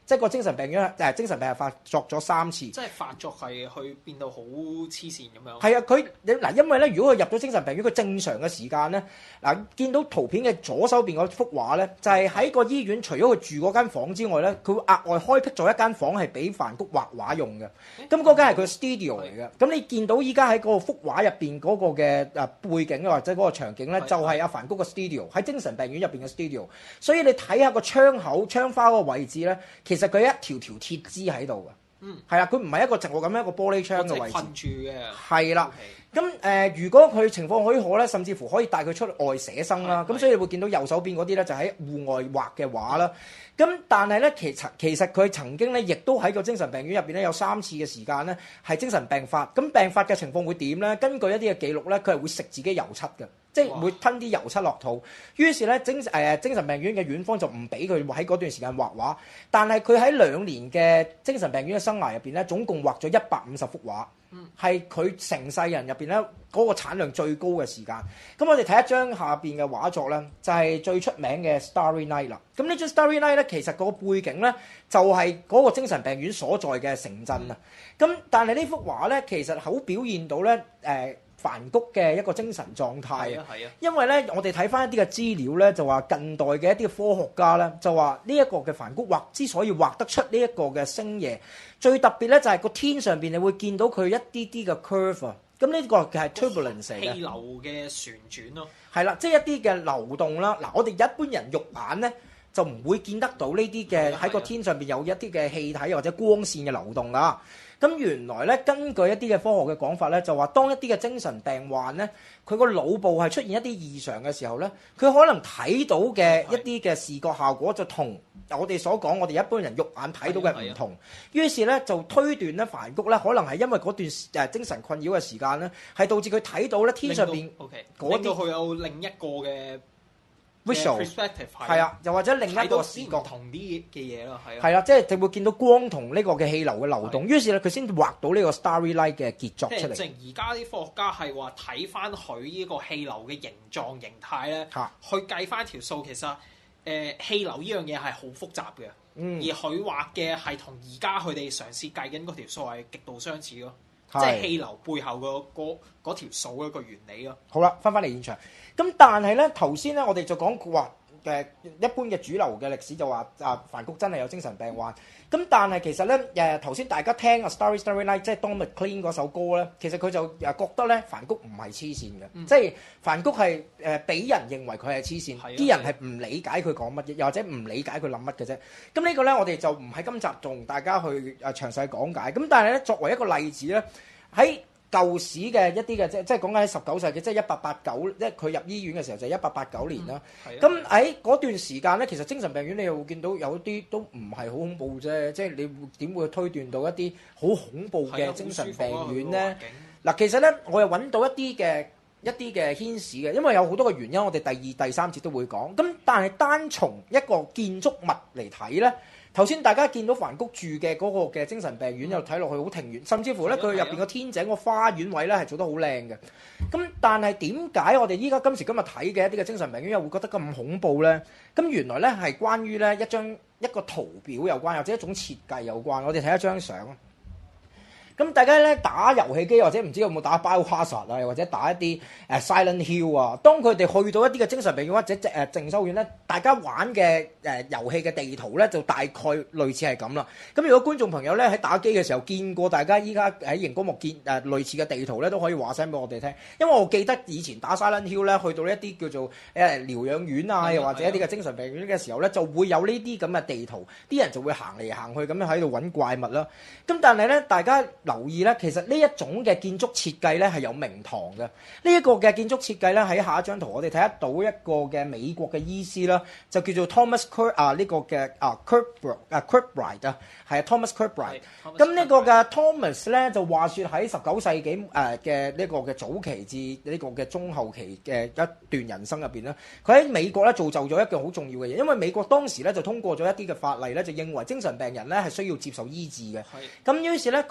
Speaker 3: 即係個精神病院精神病係發作咗3次。
Speaker 4: 即係發作係去變到好黐線咁樣。
Speaker 3: 係啊，因為咧，如果佢入咗精神病院，佢正常嘅時間咧，嗱見到圖片嘅左手邊嗰幅畫咧，就係喺個醫院除咗佢住嗰間房之外咧，佢會額外開闢咗一間房係俾梵谷畫畫用嘅。咁嗰間係佢 studio 嚟嘅。咁你見到依家喺嗰個幅畫入邊嗰個嘅背景或者嗰個場景咧，就係阿梵谷嘅 studio 喺精神病院入邊嘅 studio。所以你睇下個窗口窗花嗰個位置咧，其實佢一條條鐵枝喺度嘅。係啦，佢唔係一個直路咁樣一個玻璃窗嘅位置。
Speaker 4: 困住嘅。
Speaker 3: 係啦。咁如果佢情況許可咧，甚至乎可以帶佢出外寫生啦。咁所以你會見到右手邊嗰啲咧，就喺戶外畫嘅畫啦。咁但係咧，其實佢曾經咧，亦都喺個精神病院入邊咧，有3次嘅時間咧係精神病發。咁病發嘅情況會點咧？根據一啲嘅記錄咧，佢係會食自己油漆嘅，即係會吞啲油漆落肚。於是咧，精神病院嘅院方就唔俾佢喺嗰段時間畫畫。但係佢喺2年嘅精神病院嘅生涯入邊咧，總共畫咗150幅畫。係佢成世人入邊咧嗰個產量最高嘅時間。咁我哋睇一張下邊嘅畫作咧，就係最出名嘅 Starry Night 啦。咁呢張 Starry Night 咧，其實個背景咧就係嗰個精神病院所在嘅城鎮啊。咁但係呢幅畫咧，其實好表現到咧梵谷嘅一個精神狀態啊。因為咧，我哋睇翻一啲嘅資料咧，就話近代嘅一啲科學家咧，就話呢一個嘅梵谷之所以畫得出呢一個嘅星夜，最特別咧就係個天上邊你會見到佢一啲啲嘅 curve 啊。咁呢個係 turbulence 嚟嘅，
Speaker 4: 氣流嘅旋轉咯。
Speaker 3: 係啦，即係一啲嘅流動啦。嗱，我哋一般人肉眼咧就唔會見得到呢啲嘅喺個天上邊有一啲嘅氣體或者光線嘅流動㗎。咁原來咧，根據一啲嘅科學嘅講法咧，就話當一啲嘅精神病患咧，佢個腦部係出現一啲異常嘅時候咧，佢可能睇到嘅一啲嘅視覺效果就同我哋所講，我哋一般人肉眼睇到嘅唔同。於是咧就推斷咧，梵谷咧可能係因為嗰段精神困擾嘅時間咧，係導致佢睇到咧天上邊
Speaker 4: 嗰啲佢有另一個嘅
Speaker 3: visual perspective 係啊，又或者另一個視覺
Speaker 4: 同啲嘅嘢咯，係啊，
Speaker 3: 係啦，即係就會見到光同呢個嘅氣流嘅流動，於是咧佢先畫到呢個 Starry Night 嘅傑作出嚟。
Speaker 4: 即係而家啲科學家係話睇翻佢呢個氣流嘅形狀形態咧，去計翻條數，其實氣流呢樣嘢係好複雜嘅，而佢畫嘅係同而家佢哋嘗試計緊嗰條數係極度相似咯。即係氣流背後嗰條數嘅一個原理咯。好啦，翻嚟現場。咁但係咧，頭先咧我哋就講話一般嘅主流嘅歷史就話梵谷真係有精神病患。咁但係其實咧頭先大家聽啊 Starry Night 即係 Don McLean 嗰首歌咧，其實佢就覺得咧梵谷唔係黐線嘅，即係梵谷係俾人認為佢係黐線，啲人係唔理解佢講乜嘢，又或者唔理解佢諗乜嘅啫。咁呢個咧我哋就唔喺今集同大家去詳細講解。咁但係咧作為一個例子咧，喺舊史嘅一啲嘅即係講緊喺19世紀，即係1889，即係佢入醫院嘅時候就係1889年啦。咁喺嗰段時間咧，其實精神病院你又會見到有啲都唔係好恐怖啫，即係你點會推斷到一啲好恐怖嘅精神病院咧？嗱，其實咧我又揾到一啲嘅牽使嘅，因為有好多個原因，我哋第2、第3節都會講。咁但係單從一個建築物嚟睇咧。頭先大家見到梵谷住嘅嗰個嘅精神病院又睇落去好庭院，甚至乎咧佢入邊個天井個花園位咧係做得好靚嘅。咁但係點解我哋依家今時今日睇嘅一啲嘅精神病院又會覺得咁恐怖咧？咁原來咧係關於咧一個圖表有關，或者一種設計有關。我哋睇一張相。咁大家咧打遊戲機或者唔知有冇打 Biohazard 啊，又或者打一啲Silent Hill 啊，當佢哋去到一啲嘅精神病院或者靜修院咧，大家玩嘅遊戲嘅地圖咧就大概類似係咁啦。咁如果觀眾朋友咧喺打機嘅時候見過大家依家喺熒光幕見類似嘅地圖咧，都可以話聲俾我哋聽。因為我記得以前打 Silent Hill 咧，去到一啲叫做療養院啊，又或者一啲嘅精神病院嘅時候咧，就會有呢啲咁嘅地圖，啲人就會行嚟行去咁樣喺度揾怪物啦。咁但係咧，大家留意咧，其實呢一種嘅建築設計咧係有名堂嘅。呢一個嘅建築設計咧喺下一張圖，我哋睇得到一個嘅美國嘅醫師啦，就叫做 Thomas Kirkbride 啊，係 Thomas Kirkbride。咁呢個嘅 Thomas 咧就話説喺19世紀嘅呢個嘅早期至呢個嘅中後期嘅一段人生入邊咧，佢喺美國咧造就咗一樣好重要嘅嘢，因為美國當時咧就通過咗一啲嘅法例咧，就認為精神病人咧係需要接受醫治嘅。咁於是咧佢就去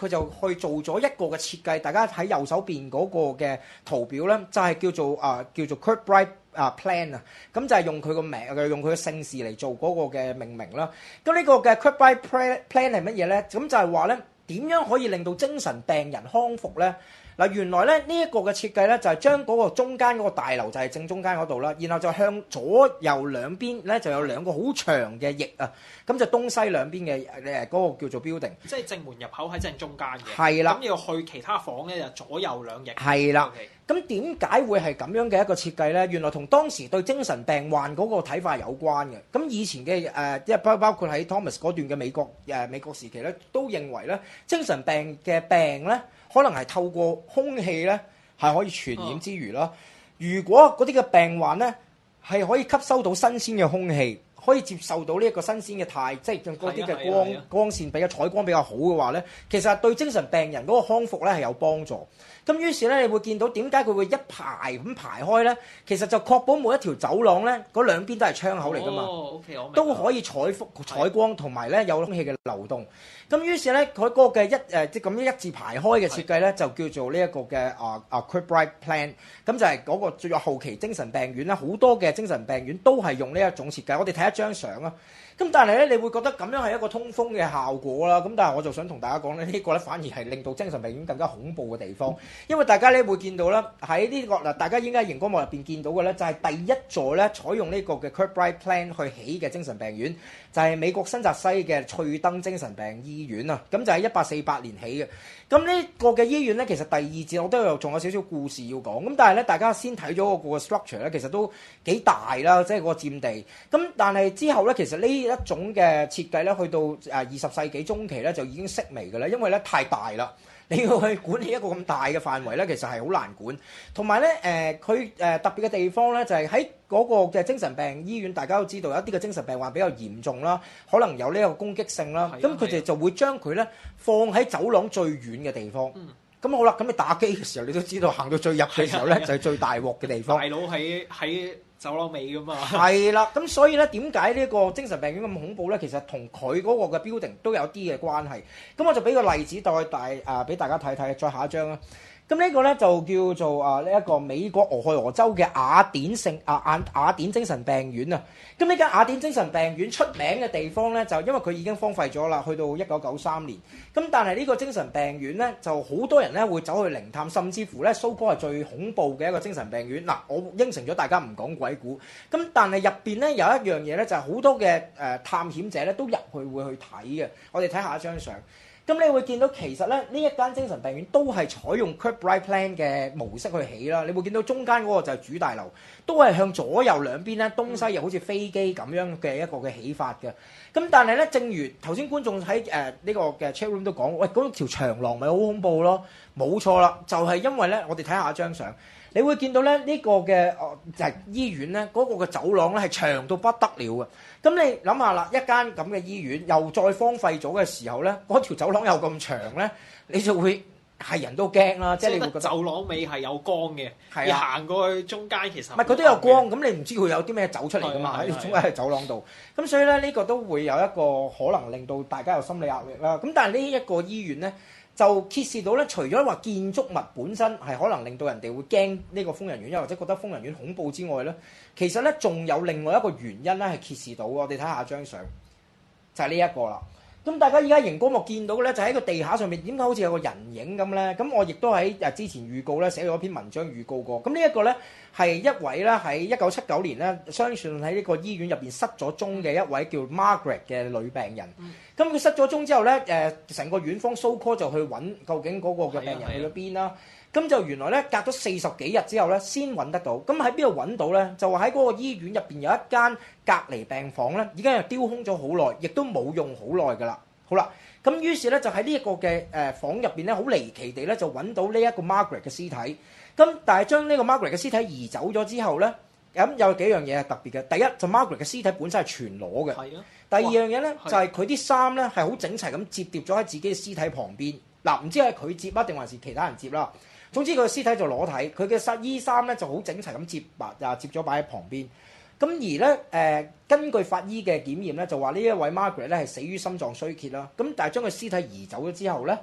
Speaker 3: 去做咗一個嘅設計，大家喺右手邊嗰個嘅圖表咧，就係叫做Kirkbride Plan 啊，咁就係用佢個名，用佢嘅姓氏嚟做嗰個嘅命名啦。咁呢個嘅 Kirkbride Plan 係乜嘢咧？咁就係話咧，點樣可以令到精神病人康復咧？嗱，原來咧呢一個嘅設計咧就係將嗰個中間嗰個大樓就係正中間嗰度啦，然後就向左右兩邊咧就有兩個好長嘅翼啊，咁就東西兩邊嘅嗰個叫做 building，
Speaker 4: 即係正門入口喺正中間嘅。
Speaker 3: 係啦，
Speaker 4: 咁要去其他房咧就左右兩翼。
Speaker 3: 係啦。
Speaker 4: Okay。
Speaker 3: 咁點解會係咁樣嘅一個設計咧？原來同當時對精神病患嗰個睇法有關嘅。咁以前嘅即係包括喺 Thomas 嗰段嘅美國時期咧，都認為咧精神病嘅病咧，可能係透過空氣咧係可以傳染之餘啦。如果嗰啲嘅病患咧係可以吸收到新鮮嘅空氣，可以接受到呢一個新鮮嘅即係嗰啲嘅光線比較採光比較好嘅話咧，其實對精神病人嗰個康復咧係有幫助。咁於是咧，你會見到點解佢會一排咁排開咧？其實就確保每一條走廊咧，嗰兩邊都係窗口嚟噶嘛，都可以採光同埋咧有空氣嘅流動。咁於是咧，佢嗰個嘅即咁樣一字排開嘅設計咧，就叫做呢一個嘅Kirkbride Plan。咁就係嗰個最後期精神病院咧，好多嘅精神病院都係用呢一種設計。我哋睇一張相啊。咁但係咧，你會覺得咁樣係一個通風嘅效果啦。咁但係我就想同大家講咧，呢個咧反而係令到精神病院更加恐怖嘅地方，因為大家咧會見到啦，喺呢個嗱，大家應該喺熒光幕入邊見到嘅咧，就係第一座咧採用呢個嘅 Kirkbride Plan 去起嘅精神病院，就係美國新澤西嘅翠登精神病醫院啊。咁就喺1848年起嘅。咁呢個嘅醫院咧，其實第二節我都仲有少少故事要講。咁但係咧，大家先睇咗個 structure 咧，其實都幾大啦，即係個佔地。咁但係之後咧，其實呢一種嘅設計咧，去到20世紀中期咧，就已經式微嘅啦，因為咧太大啦。你要去管理一個咁大嘅範圍咧，其實係好難管。同埋咧，佢特別嘅地方咧，就係喺嗰個嘅精神病醫院，大家都知道有一啲嘅精神病患比較嚴重啦，可能有呢個攻擊性啦。咁佢哋就會將佢咧放喺走廊最遠嘅地方。咁好啦，咁你打機嘅時候，你都知道行到最入嘅時候咧，就係最大鑊嘅地方。
Speaker 4: 大佬喺走廊尾噶嘛。
Speaker 3: 係啦，咁所以咧，點解呢個精神病院咁恐怖咧？其實同佢嗰個嘅 building 都有啲嘅關係。咁我就俾個例子俾大家睇睇，再下一張啦。咁呢個咧就叫做呢一個美國俄亥俄州嘅雅典精神病院啊。咁呢間雅典精神病院出名嘅地方咧，就因為佢已經荒廢咗啦，去到1993年。咁但係呢個精神病院咧，就好多人咧會走去靈探，甚至乎咧蘇哥係最恐怖嘅一個精神病院。嗱，我應承咗大家唔講鬼故。咁但係入邊咧有一樣嘢咧，就係好多嘅探險者咧都入去會去睇嘅。我哋睇下一張相。咁你會見到其實咧呢一間精神病院都係採用 Kirkbride Plan 嘅模式去起啦。你會見到中間嗰個就係主大樓，都係向左右兩邊咧東西又好似飛機咁樣嘅一個嘅起法嘅。咁但係咧，正如頭先觀眾喺呢個嘅 chat room 都講，喂，嗰條長廊咪好恐怖咯？冇錯啦，就係因為咧，我哋睇下一張相。你會見到咧呢個嘅就係醫院咧嗰個嘅走廊咧係長到不得了嘅。咁你諗下啦，一間咁嘅醫院又再荒廢咗嘅時候咧，嗰條走廊又咁長咧，你就會係人都驚啦。即係你會覺得
Speaker 4: 走廊尾係有光嘅，你行過去中間其實
Speaker 3: 唔係佢都有光，咁你唔知佢有啲咩走出嚟㗎嘛？喺中間喺走廊度，咁所以咧呢個都會有一個可能令到大家有心理壓力啦。咁但係呢一個醫院咧，就揭示到咧，除咗話建築物本身係可能令到人哋會驚呢個瘋人院，又或者覺得瘋人院恐怖之外咧，其實咧仲有另外一個原因咧係揭示到。我哋睇下張相，就係呢一個啦。咁大家依家熒光幕見到嘅咧，就喺個地下上面，點解好似有個人影咁咧？咁我亦都喺之前預告咧寫咗一篇文章預告過。咁呢一個咧係一位咧喺1979年咧，相信喺呢個醫院入邊失咗蹤嘅一位叫 Margaret 嘅女病人。咁佢失咗蹤之後咧，成個院方 so call 就去揾究竟嗰個嘅病人去咗邊啦。咁就原來咧隔咗40幾日之後咧，先揾得到。咁喺邊度揾到咧？就話喺嗰個醫院入邊有一間隔離病房咧，已經係丟空咗好耐，亦都冇用好耐㗎啦。好啦，咁於是咧就喺呢一個嘅房入邊咧，好離奇地咧就揾到呢一個 Margaret 嘅屍體。咁但係將呢個 Margaret 嘅屍體移走咗之後咧，咁有幾樣嘢係特別嘅。第一就 Margaret 嘅屍體本身係全裸嘅。係啊。第二樣嘢咧就係佢啲衫咧係好整齊咁摺疊咗喺自己嘅屍體旁邊。嗱，唔知係佢摺啊定還是其他人摺啦。總之佢嘅屍體就裸體，佢嘅衣衫咧就好整齊咁摺咗擺喺旁邊。咁而咧根據法醫嘅檢驗咧，就話呢一位 Margaret 咧係死於心臟衰竭啦。咁但係將佢屍體移走咗之後咧，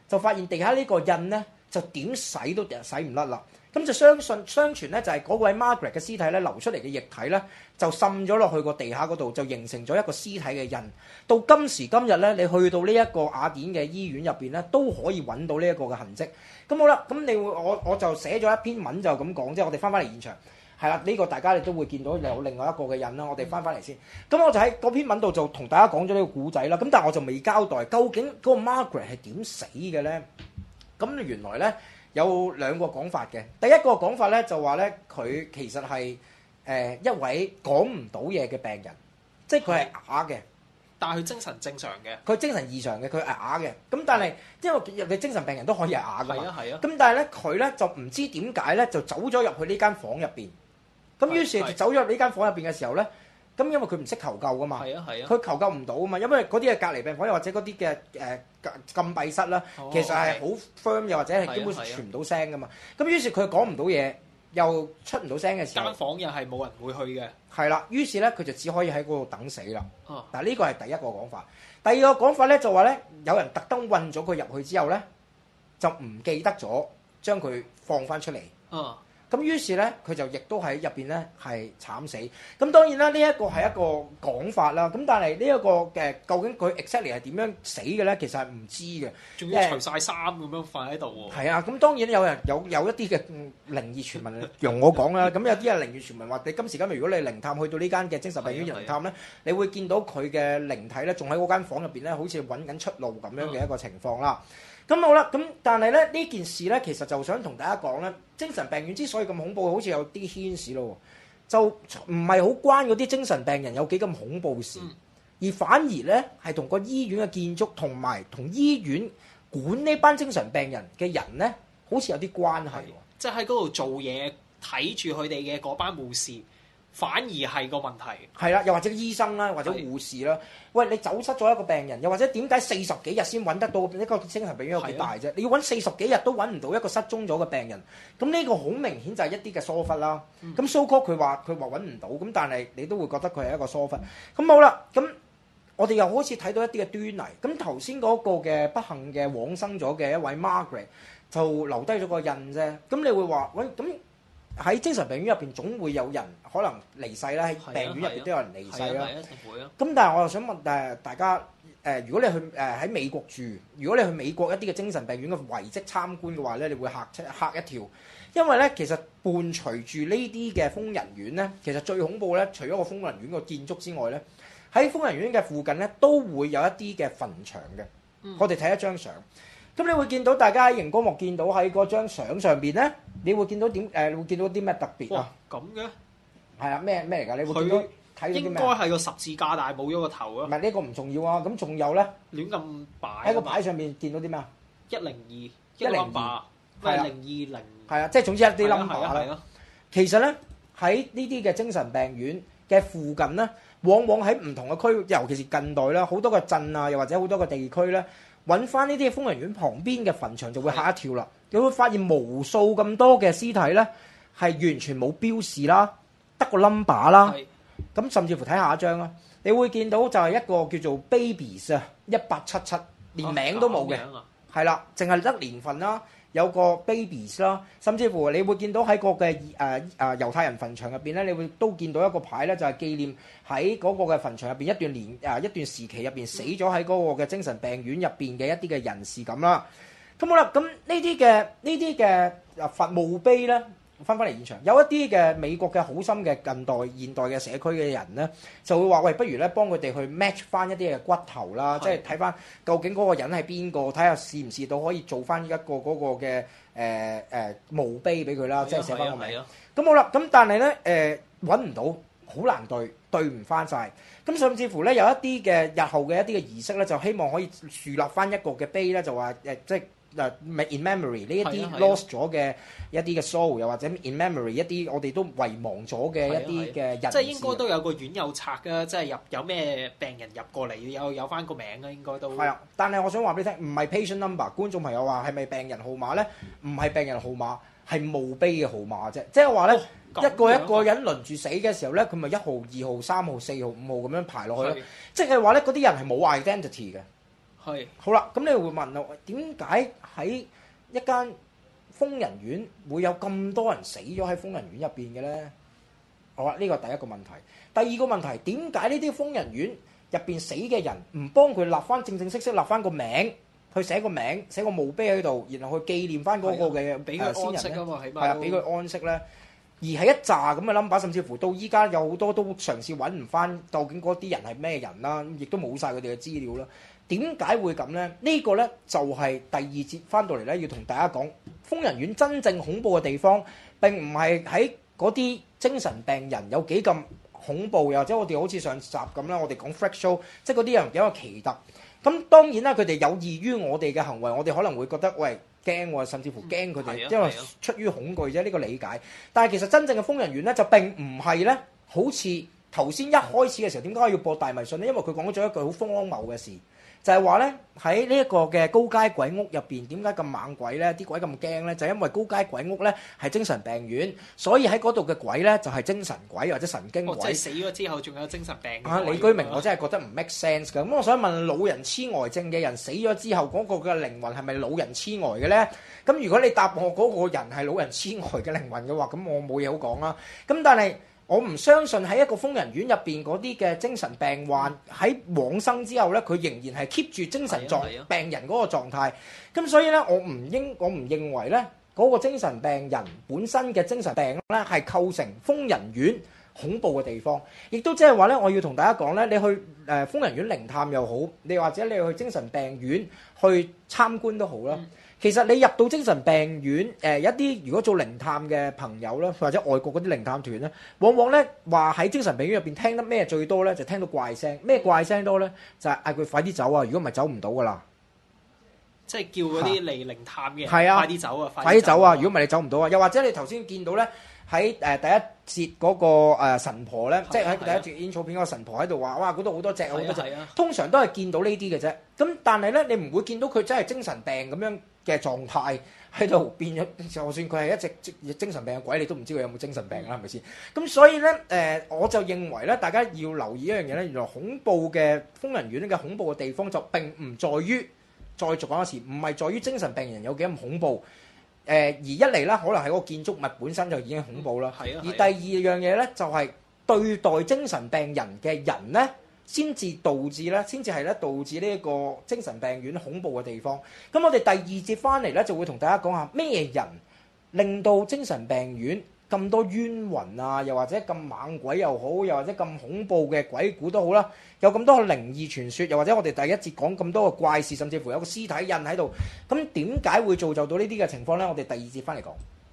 Speaker 3: 就發現地下呢個印咧就點洗都洗唔甩啦。咁就相傳咧就係嗰位 Margaret 嘅屍體咧流出嚟嘅液體咧就滲咗落去個地下嗰度，就形成咗一個屍體嘅印。到今時今日咧，你去到呢一個雅典嘅醫院入邊咧，都可以揾到呢一個嘅痕跡。咁好啦，咁我就寫咗一篇文就咁講，即係我哋翻嚟現場。係啦，呢個大家你都會見到有另外一個嘅印啦。我哋翻嚟先，咁我就喺嗰篇文度就同大家講咗呢個故仔啦。咁但係我就未交代究竟嗰個 Margaret 係點死嘅咧。咁原來咧有兩個講法嘅。第一個講法咧就話咧佢其實係一位講唔到嘢嘅病人，即係佢係啞嘅，
Speaker 4: 但係佢精神正常嘅，
Speaker 3: 佢精神異常嘅，佢係啞嘅。咁但係因為你精神病人都可以係啞㗎嘛。
Speaker 4: 係啊。
Speaker 3: 咁但係咧佢咧就唔知點解咧就走咗入去呢間房入邊。咁於是就走咗入呢間房入邊嘅時候咧，咁因為佢唔識求救噶嘛，佢求救唔到啊嘛，因為嗰啲係隔離病房又或者嗰啲嘅禁閉室啦，其實係好 firm 又或者係基本上傳唔到聲噶嘛。咁於是佢講唔到嘢，又出唔到聲嘅時候，
Speaker 4: 間房又係冇人會去嘅。
Speaker 3: 係啦，於是咧佢就只可以喺嗰度等死啦。嗱呢個係第一個講法。第二個講法咧就話咧，有人特登運咗佢入去之後咧，就唔記得咗將佢放翻出嚟。咁於是咧，佢就亦都喺入邊咧係慘死。咁當然啦，呢一個係一個講法啦。咁但係呢一個嘅究竟佢 exactly 係點樣死嘅咧？其實係唔知嘅。
Speaker 4: 仲要除晒衫咁樣瞓喺度喎。
Speaker 3: 係啊，咁當然有人有一啲嘅靈異傳聞，容我講啦。咁有啲係靈異傳聞話，你今時今日如果你靈探去到呢間嘅精神病院靈探咧，你會見到佢嘅靈體咧，仲喺嗰間房入邊咧，好似揾緊出路咁樣嘅一個情況啦。咁好啦，咁但係咧呢件事咧，其實就想同大家講咧，精神病院之所以咁恐怖，好似有啲牽涉咯，就唔係好關嗰啲精神病人有幾咁恐怖事，而反而咧係同個醫院嘅建築同埋同醫院管呢班精神病人嘅人咧，好似有啲關係。
Speaker 4: 即係喺嗰度做嘢睇住佢哋嘅嗰班護士，反而係個問題。
Speaker 3: 係啦，又或者醫生啦，或者護士啦。喂，你走失咗一個病人，又或者點解40幾日先揾得到一個精神病院有幾大啫？你要揾40幾日都揾唔到一個失蹤咗嘅病人，咁呢個好明顯就係一啲嘅疏忽啦。咁 so call 佢話揾唔到，咁但係你都會覺得佢係一個疏忽。咁好啦，咁我哋又好似睇到一啲嘅端倪。咁頭先嗰個嘅不幸嘅往生咗嘅一位 Margaret 就留低咗個印啫。咁你會話喂咁？喺精神病院入邊總會有人可能離世啦，喺病院入邊都有人離世啦。咁但係我又想問大家如果你去喺美國住，如果你去美國一啲嘅精神病院嘅遺跡參觀嘅話咧，你會嚇一跳，因為咧其實伴隨住呢啲嘅瘋人院咧，其實最恐怖咧，除咗個瘋人院個建築之外咧，喺瘋人院嘅附近咧都會有一啲嘅墳場嘅。我哋睇一張相。咁你會見到大家喺熒光幕見到喺嗰張相上邊咧，你會見到點？你會見到啲咩特別啊？
Speaker 4: 咁嘅
Speaker 3: 係啊，咩嚟㗎？你會見到睇到啲咩？
Speaker 4: 應該係個十字架，但係冇咗個頭啊！
Speaker 3: 唔係呢個唔重要啊！咁仲有咧？
Speaker 4: 亂咁擺
Speaker 3: 喺個牌上面見到啲咩啊
Speaker 4: ？102 102咩020
Speaker 3: 係啊，即係總之一啲 number 啦。其實咧喺呢啲嘅精神病院嘅附近咧，往往喺唔同嘅區，尤其是近代啦，好多個鎮啊，又或者好多個地區咧。揾翻呢啲瘋人院旁邊嘅墳場就會嚇一跳啦！你會發現無數咁多嘅屍體咧，係完全冇標示啦，得個 number 啦。咁甚至乎睇下一張啦，你會見到就係一個叫做 Babies 啊1877，連名都冇嘅，係啦，淨係得年份啦，有個 Babies 啦，甚至乎你會見到喺個嘅猶太人墳場入邊咧，你會都見到一個牌咧，就係紀念喺嗰個嘅墳場入邊一段時期入邊死咗喺嗰個嘅精神病院入邊嘅一啲嘅人士咁啦。咁好啦，咁呢啲嘅墓碑咧，翻嚟現場，有一啲嘅美國嘅好心嘅現代嘅社區嘅人咧，就會話喂，不如咧幫佢哋去 match 翻一啲嘅骨頭啦，即係睇翻究竟嗰個人係邊個，睇下試唔試到可以做翻一個嗰個嘅墓碑俾佢啦，即係寫翻個名。咁好啦，咁但係咧揾唔到，好難對唔翻晒。咁甚至乎咧有一啲嘅日後嘅一啲嘅儀式咧，就希望可以樹立翻一個嘅碑咧，就話即係。in memory 呢一啲 lost 咗嘅一啲嘅 soul， 又或者 in memory 一啲我哋都遺忘咗嘅一啲嘅人，
Speaker 4: 即係應該都有個院友冊㗎，即係有咩病人入過嚟有翻個名啊，應該都
Speaker 3: 係啊。但係我想話俾你聽，唔係 patient number。觀眾朋友話係咪病人號碼咧？唔係病人號碼，係墓碑嘅號碼啫。即係話咧，一個人輪住死嘅時候咧，佢咪1號、2號、3號、4號、5號咁樣排落去咯。即係話咧，嗰啲人係冇 identity 嘅。
Speaker 4: 係。
Speaker 3: 好啦，咁你會問啦，點解喺一間瘋人院會有咁多人死咗喺瘋人院入邊嘅咧？好啦，呢個第一個問題。第二個問題，點解呢啲瘋人院入邊死嘅人唔幫佢立翻正式立翻個名，去寫個名，寫個墓碑喺度，然後去紀念翻嗰個嘅
Speaker 4: 俾佢安息啊嘛，起碼
Speaker 3: 係啊，俾佢安息咧。而係一紮咁嘅 number，甚至乎到依家有好多都嘗試揾唔翻究竟嗰啲人係咩人啦，亦都冇晒佢哋嘅資料啦。點解會咁咧？呢個咧就係第二節翻到嚟咧，要同大家講瘋人院真正恐怖嘅地方，並唔係喺嗰啲精神病人有幾咁恐怖，又或者我哋好似上集咁啦，我哋講 freak show， 即係嗰啲人有個奇特。咁當然啦，佢哋有異於我哋嘅行為，我哋可能會覺得喂驚喎，甚至乎驚佢哋，因為出於恐懼啫，呢個理解。但係其實真正嘅瘋人院咧，就並唔係咧，好似頭先一開始嘅時候，點解要播大迷信咧？因為佢講咗一句好荒謬嘅事。就係話咧，喺呢一個嘅高街鬼屋入邊，點解咁猛鬼咧？啲鬼咁驚咧？就因為高街鬼屋咧係精神病院，所以喺嗰度嘅鬼咧就係精神鬼或者神經鬼。
Speaker 4: 即係死咗之後仲有精神病。
Speaker 3: 李居明，我真係覺得唔 make sense 㗎。咁我想問，老人痴呆症嘅人死咗之後，嗰個嘅靈魂係咪老人痴呆嘅咧？咁如果你答我嗰個人係老人痴呆嘅靈魂嘅話，咁我冇嘢好講啦。咁但係我唔相信喺一個瘋人院入邊嗰啲嘅精神病患喺往生之後咧，佢仍然係 keep 住精神病人嗰個狀態。咁所以咧，我唔認為咧嗰個精神病人本身嘅精神病咧係構成瘋人院恐怖嘅地方。亦都即係話咧，我要同大家講咧，你去瘋人院靈探又好，你或者你去精神病院去參觀都好啦。其實你入到精神病院，一啲如果做靈探嘅朋友啦，或者外國嗰啲靈探團咧，往往咧話喺精神病院入邊聽得咩最多咧，就聽到怪聲。咩怪聲多咧？就係嗌佢快啲走啊！如果唔係走唔到噶啦。
Speaker 4: 即係叫嗰啲嚟靈探嘅人快啲走啊！
Speaker 3: 快啲走啊！如果唔係你走唔到啊！又或者你頭先見到咧喺第一節嗰個神婆咧，即係喺第一節煙草片嗰個神婆喺度話：哇！嗰度好多隻，好多隻。通常都係見到呢啲嘅啫。咁但係咧，你唔會見到佢真係精神病咁樣嘅狀態喺度變咗，就算佢係一隻精神病嘅鬼，你都唔知佢有冇精神病啦，係咪先？咁所以咧，我就認為咧，大家要留意一樣嘢咧，原來恐怖嘅瘋人院嘅恐怖嘅地方就並唔在於，再續講一次，唔係在於精神病人有幾咁恐怖。而一嚟咧，可能係嗰個建築物本身就已經恐怖啦。而第二樣嘢咧，就係對待精神病人嘅人咧，先至導致呢一個精神病院恐怖嘅地方。咁我哋第二節翻嚟咧，就會同大家講下咩人令到精神病院咁多冤魂啊，又或者咁猛鬼又好，又或者咁恐怖嘅鬼故都好啦，有咁多靈異傳說，又或者我哋第一節講咁多個怪事，甚至乎有個屍體印喺度。咁點解會造就到呢啲嘅情況咧？我哋第二節翻嚟講。